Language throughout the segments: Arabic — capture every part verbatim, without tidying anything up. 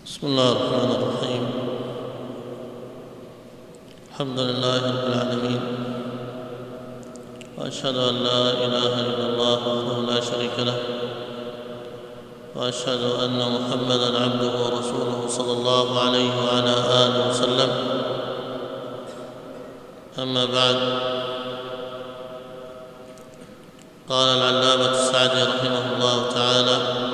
بسم الله الرحمن الرحيم. الحمد لله رب العالمين، وأشهد أن لا إله إلا الله وحده لا شريك له، وأشهد أن محمدًا عبده ورسوله صلى الله عليه وعلى آله وسلم. أما بعد، قال العلامة السعدي رحمه الله تعالى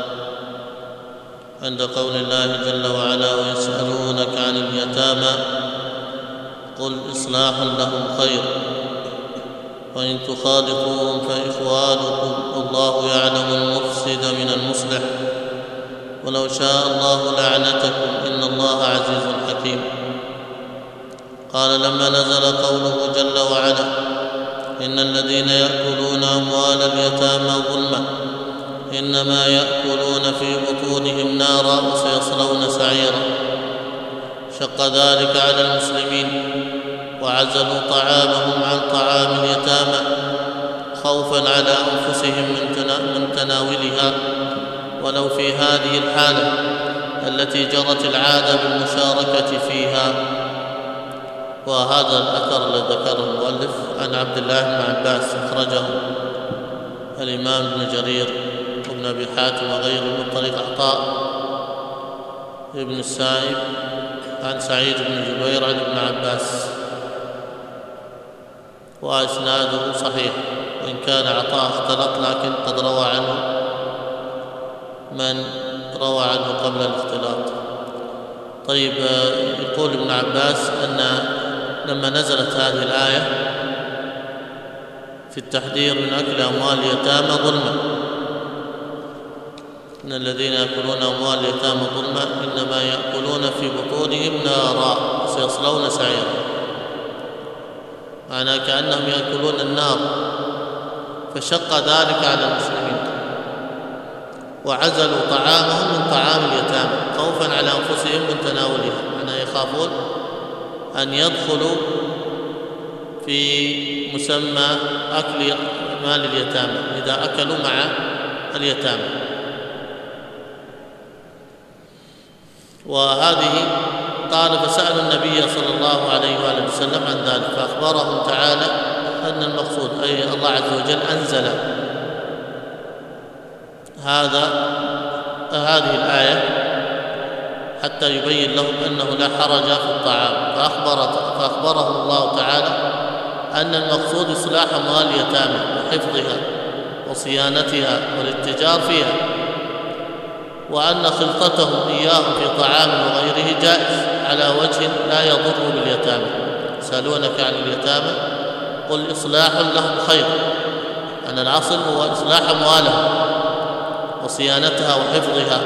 عند قول الله جل وعلا: ويسألونك عن اليتامى قل إصلاح لهم خير وإن تخالطوهم فإخوانكم والله يعلم المفسد من المصلح ولو شاء الله لعنتكم إن الله عزيز حكيم. قال: لما نزل قوله جل وعلا: إن الذين يأكلون أموال اليتامى ظلما إنما يأكلون في بطونهم نارا وسيصلون سعيرا، شق ذلك على المسلمين وعزلوا طعامهم عن طعام اليتامى خوفا على أنفسهم من تناولها، ولو في هذه الحالة التي جرت العادة بالمشاركة فيها. وهذا الأثر الذي ذكره المؤلف عن عبد الله بن عباس أخرجه الإمام ابن جرير وابن أبي حاتم وغيره من طريق عطاء ابن السائب عن سعيد بن جبير عن ابن عباس، وإسناده صحيح، وإن كان عطاء اختلط لكن قد روى عنه من روى عنه قبل الاختلاط. طيب، يقول ابن عباس أن لما نزلت هذه الآية في التحذير من أكل أموال اليتامى ظلما، إن الذين يأكلون أموال اليتامى ظلما إنما يأكلون في بطونهم نارا وسيصلون سعيرا، معناه كأنهم يأكلون النار، فشق ذلك على المسلمين وعزلوا طعامهم من طعام اليتامى خوفا على أنفسهم من تناولها، معناه يخافون أن يدخلوا في مسمى أكل مال اليتامى إذا أكلوا مع اليتامى. وهذه قال: فسألوا النبي صلى الله عليه وآله وسلم عن ذلك فأخبرهم تعالى أن المقصود أي الله عز وجل أنزل هذا هذه الآية حتى يبين لهم أنه لا حرج في الطعام، فأخبر فأخبرهم الله تعالى أن المقصود إصلاح أموال اليتامى وحفظها وصيانتها والاتجار فيها، وأن خلطتهم إياهم في طعام وغيره جائز على وجه لا يضر باليتامى. يسألونك عن اليتامى قل إصلاح لهم خير، أن الأصل هو إصلاح أموالهم وصيانتها وحفظها،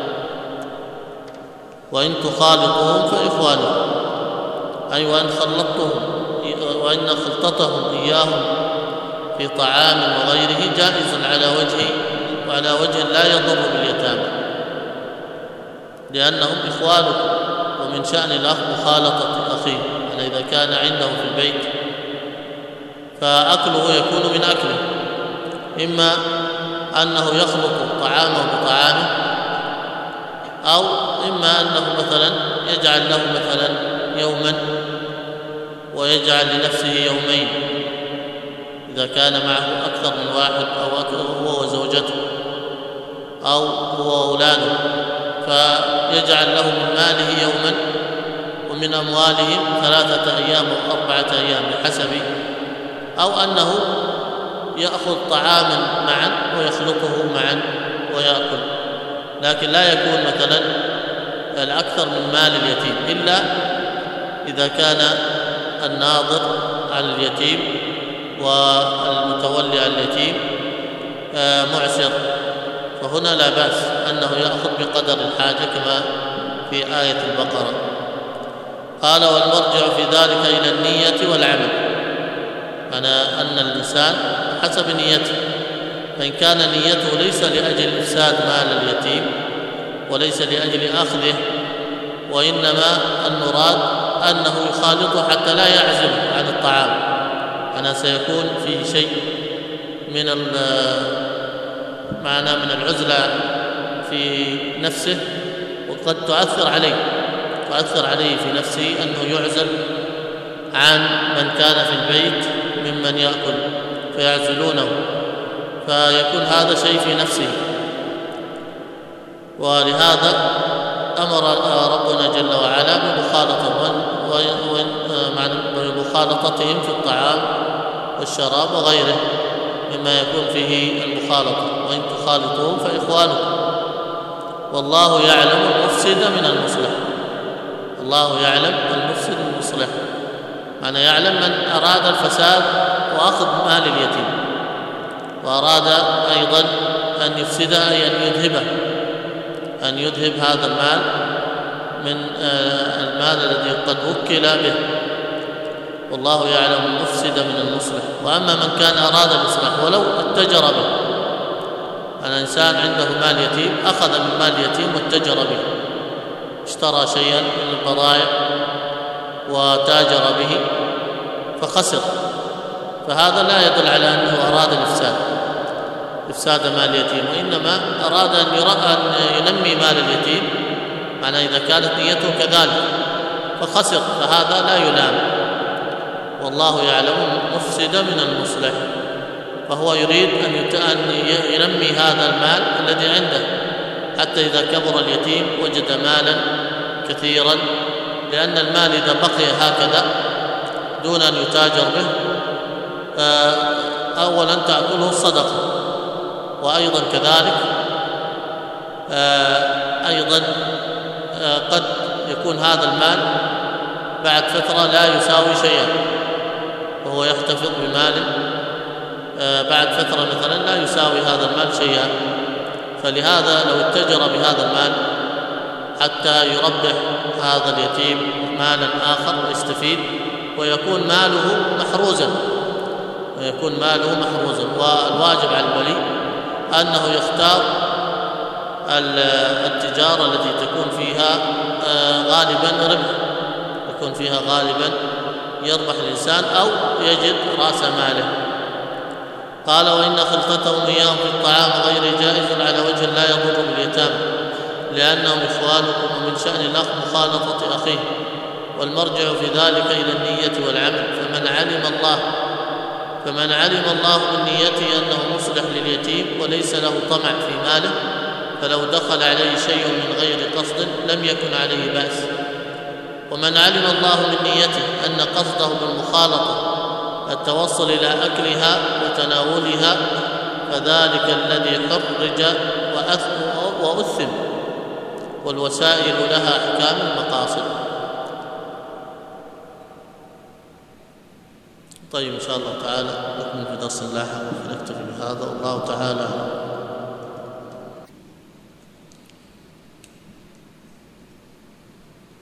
وإن تخالطوهم فإخوانكم، أي وإن خلطتهم وإن خلطتهم إياهم في طعام وغيره جائز على وجه وعلى وجه لا يضر باليتامى، لأنهم إخوانكم، ومن شأن الأخ مخالطة أخيه، يعني إذا كان عنده في البيت فأكله يكون من أكله، إما أنه يخلط طعامه بطعامه، أو إما أنه مثلا يجعل له مثلا يوما ويجعل لنفسه يومين إذا كان معه أكثر من واحد، أو هو وزوجته أو هو وأولاده، فيجعل له من ماله يوما ومن أموالهم ثلاثة أيام أو أربعة أيام بحسب، أو أنه يأخذ طعاما معا ويخلطه معا ويأكل، لكن لا يكون مثلا الأكثر من مال اليتيم إلا إذا كان الناظر على اليتيم والمتولي على اليتيم معسر، فهنا لا بأس أنه يأخذ بقدر الحاجة كما في آية البقرة. قال: والمرجع في ذلك إلى النية والعمل، أنا أن الإنسان حسب نيته، فإن كان نيته ليس لأجل إفساد مال اليتيم وليس لأجل أخذه، وإنما المراد أنه يخالطه حتى لا يعزله عن الطعام، أنا سيكون فيه شيء من معنى من العزلة في نفسه قد تؤثر عليه تؤثر عليه في نفسه أنه يعزل عن من كان في البيت ممن يأكل فيعزلونه، فيكون هذا شيء في نفسه. ولهذا أمر ربنا جل وعلا بمخالطتهم في الطعام والشراب وغيره مما يكون فيه المخالطة، وإن تخالطوهم فإخوانكم، والله يعلم المفسد من المصلح. الله يعلم المفسد من المصلح، معنى يعلم من أراد الفساد وأخذ مال اليتيم، وأراد أيضا أن يفسد أي أن يذهبه أن يذهب هذا المال من المال الذي قد وكل به، والله يعلم المفسد من المصلح. وأما من كان أراد الإصلاح ولو اتجر به، أن إنسان عنده مال يتيم أخذ من مال يتيم واتجر به، اشترى شيئا من البضائع وتاجر به فخسر، فهذا لا يدل على أنه أراد الإفساد إفساد مال اليتيم، وإنما أراد أن أن ينمي مال اليتيم، معنى إذا كانت نيته كذلك فخسر، فهذا لا يلام. والله يعلم المفسد من المصلح، فهو يريد أن ينمي هذا المال الذي عنده، حتى إذا كبر اليتيم وجد مالا كثيرا، لأن المال إذا بقي هكذا دون أن يتاجر به أولا تأكله الصدقة، وأيضا كذلك أيضا قد يكون هذا المال بعد فترة لا يساوي شيئا، وهو يحتفظ بماله بعد فترة مثلا لا يساوي هذا المال شيئا، فلهذا لو اتجر بهذا المال حتى يربح هذا اليتيم مالا آخر ويستفيد، ويكون ماله محروزا ويكون ماله محروزا والواجب على الولي أنه يختار التجارة التي تكون فيها غالبا ربح، يكون فيها غالبا يربح الإنسان أو يجد رأس ماله. قال: وإن خلطتهم إياهم في الطعام غير جائز على وجه لا يضر باليتامى، لأنهم إخوانكم، ومن شأن الأخ مخالطة أخيه، والمرجع في ذلك إلى النية والعمل. فمن علم الله فمن علم الله من نيته أنه مصلح لليتيم وليس له طمع في ماله، فلو دخل عليه شيء من غير قصد لم يكن عليه بأس. ومن علم الله من نيته أن قصده بالمخالطة التوصل إلى أكلها وتناولها، فذلك الذي حرج وأثم، والوسائل لها أحكام المقاصد. طيب إن شاء الله تعالى نكمل في درس لاحق، ونكتفي بهذا، والله تعالى